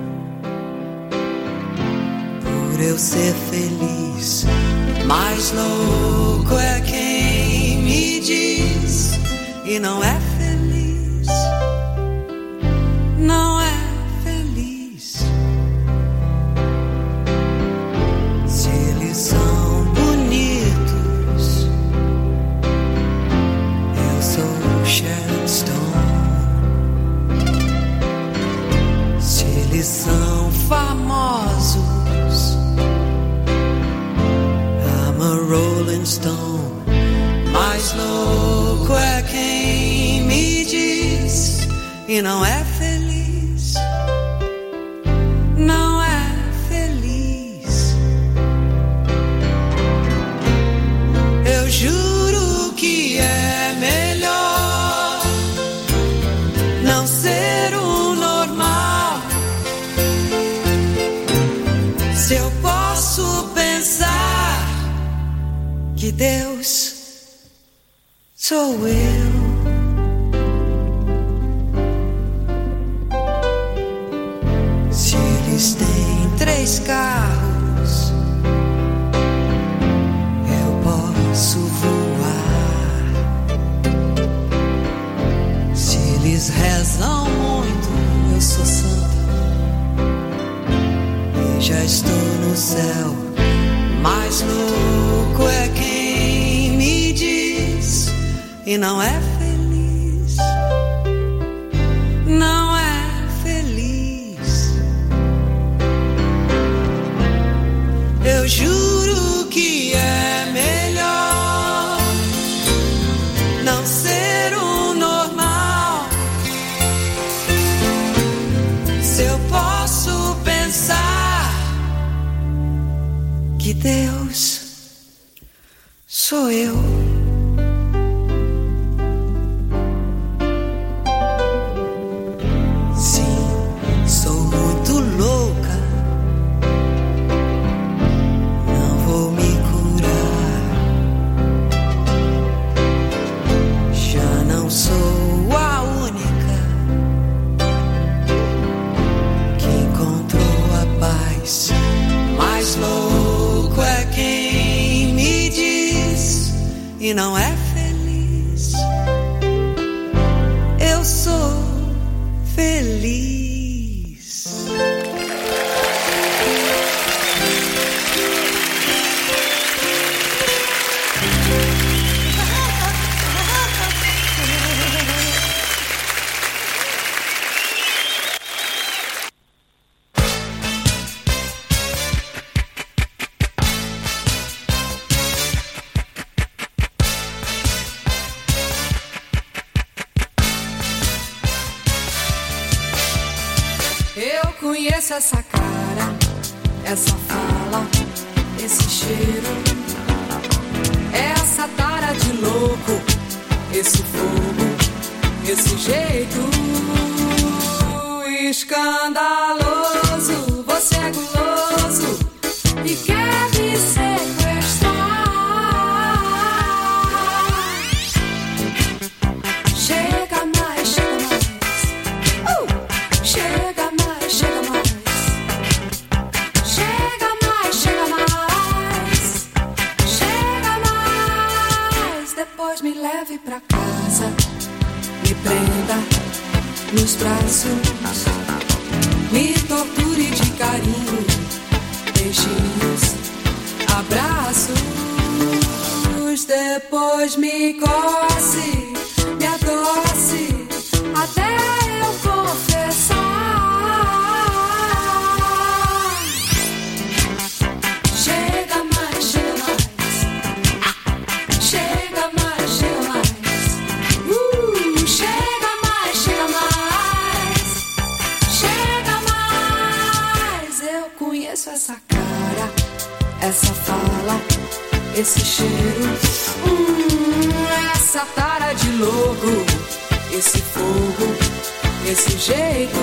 por eu ser feliz, mais louco é quem me diz e não é feliz. Não é feliz. Se eles são bonitos, eu sou Sharon Stone. Se eles são famosos, I'm a Rolling Stone. Mais louco é quem me diz e não é feliz. Não é feliz. Eu juro que é melhor não ser um normal. Se eu posso pensar que Deus sou eu. Se eles têm 3 carros, eu posso voar. Se eles rezam muito, eu sou santa e já estou no céu. Mais louco é quem me diz e não é feliz. Deus sou eu. Sim, sou muito louca. Não vou me curar. Já não sou a única que encontrou a paz. Mais louco é quem me diz e não é feliz. Eu sou feliz. Eu conheço essa cara, essa fala, esse cheiro, essa tara de louco, esse fogo, esse jeito escandaloso. Você é guloso e quer me sequestrar. Chega mais, chega mais. Chega mais, chega mais. Chega mais, chega mais. Chega mais. Depois me leve pra casa, me prenda nos braços, me torture de carinho, beijinhos, abraços. Depois me coce, me adoce, até eu confessar. Chega mais, chega mais. Chega mais, chega mais. Chega mais, chega mais. Chega mais. Eu conheço essa cara, essa fala, esse cheiro, essa tara de louco, esse fogo, esse jeito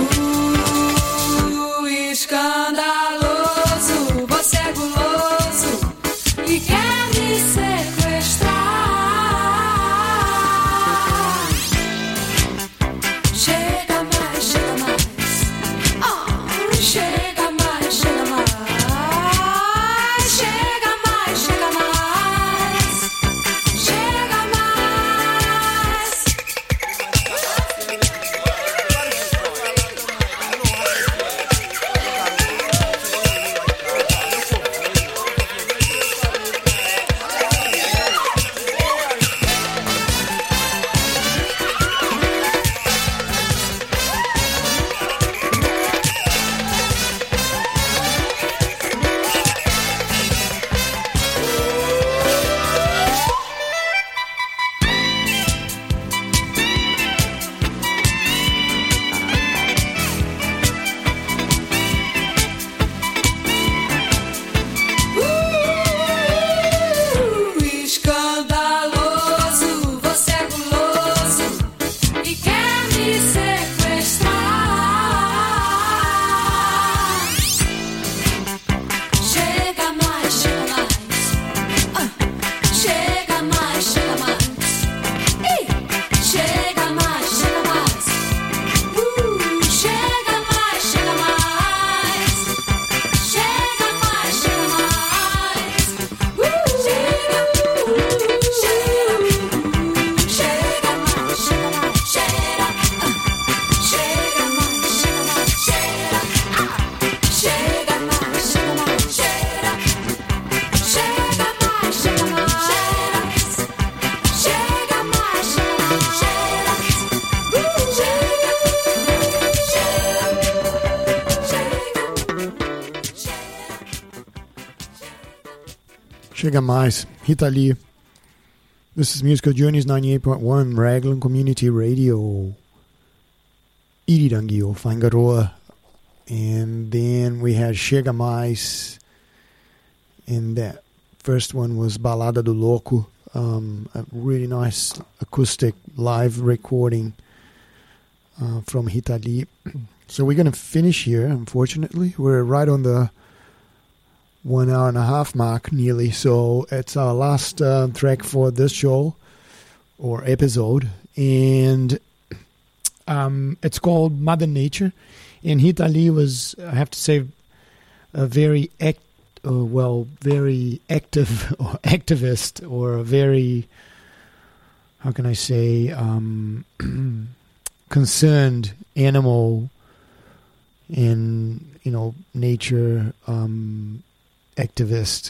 escandaloso. Você é guloso e quer me sequestrar. Chega mais, chega mais. Chega mais, chega mais. Chega mais, chega mais. Chega mais. Escandaloso, você é guloso e quer me sequestrar. Chega mais, chega mais. Chega mais, chega mais. Chega mais, chega mais. Chega mais, chega mais. Chega mais, chega mais. Chega Chega mais. Rita Lee. This is Musical Journeys 98.1 Raglan Community Radio. Irirangi or Whangaroa. And then we had Chega Mais. and that first one was Balada do Louco, a really nice acoustic live recording from Rita Lee. So we're going to finish here, unfortunately. We're right on the 1 hour and a half mark, nearly. So it's our last track for this show or episode. And it's called Mother Nature. And Rita Lee was, I have to say, a very very active or activist, or a very, how can I say, concerned animal and, nature activist.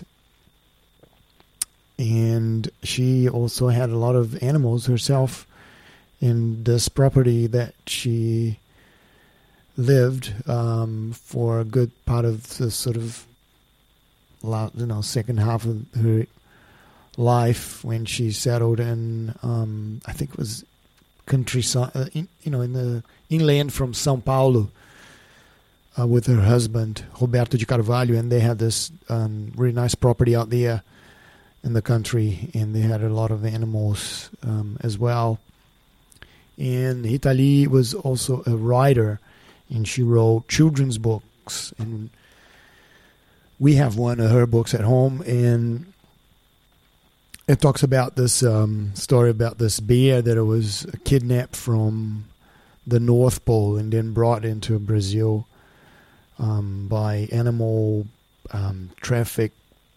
And she also had a lot of animals herself in this property that she lived for a good part of the sort of second half of her life, when she settled in I think it was countryside, in the inland from São Paulo, with her husband Roberto de Carvalho, and they had this really nice property out there in the country, and they had a lot of animals as well. And Rita Lee was also a writer, and she wrote children's books, and we have one of her books at home, and it talks about this story about this bear that was kidnapped from the North Pole and then brought into Brazil by animal traffic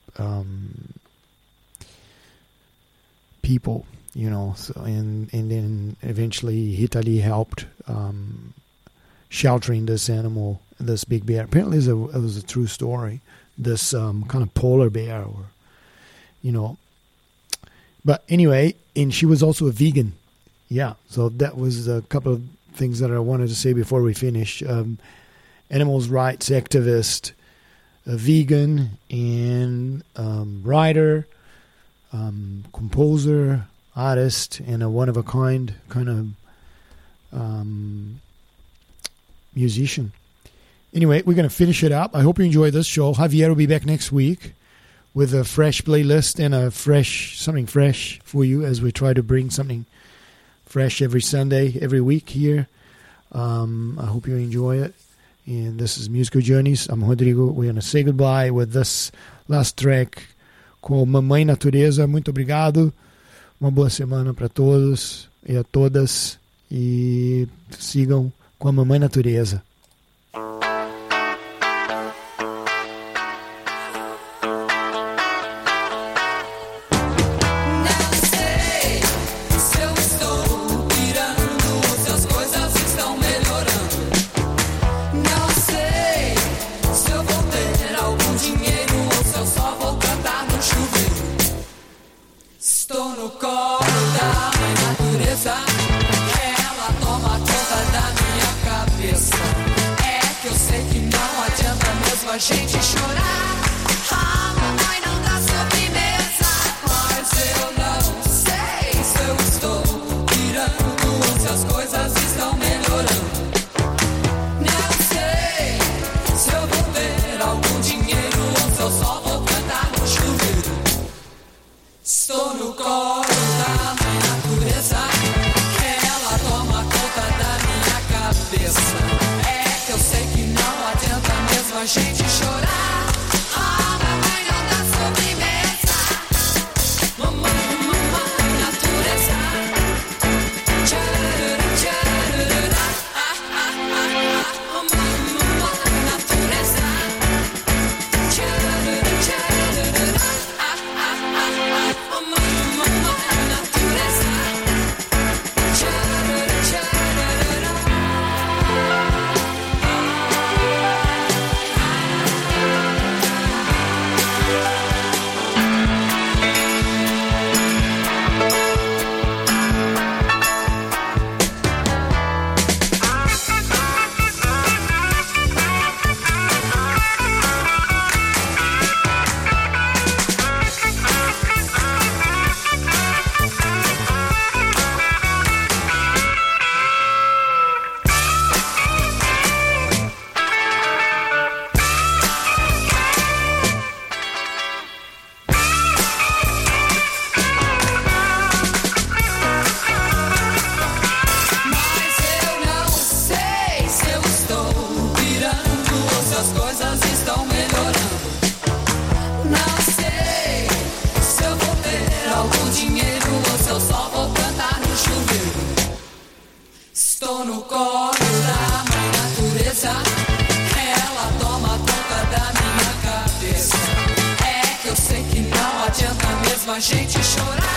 people, So and then eventually Rita Lee helped sheltering this animal, this big bear. Apparently, it was a true story. This kind of polar bear, But anyway, and she was also a vegan. Yeah, so that was a couple of things that I wanted to say before we finish. Animals rights activist, a vegan, and writer, composer, artist, and a one-of-a-kind kind of musician. Anyway, we're going to finish it up. I hope you enjoy this show. Javier will be back next week with a fresh playlist and something fresh for you, as we try to bring something fresh every Sunday, every week here. I hope you enjoy it. And this is Musical Journeys. I'm Rodrigo. We're going to say goodbye with this last track com Mamãe Natureza. Muito obrigado. Uma boa semana para todos e a todas. E sigam com a Mamãe Natureza. a gente chorar.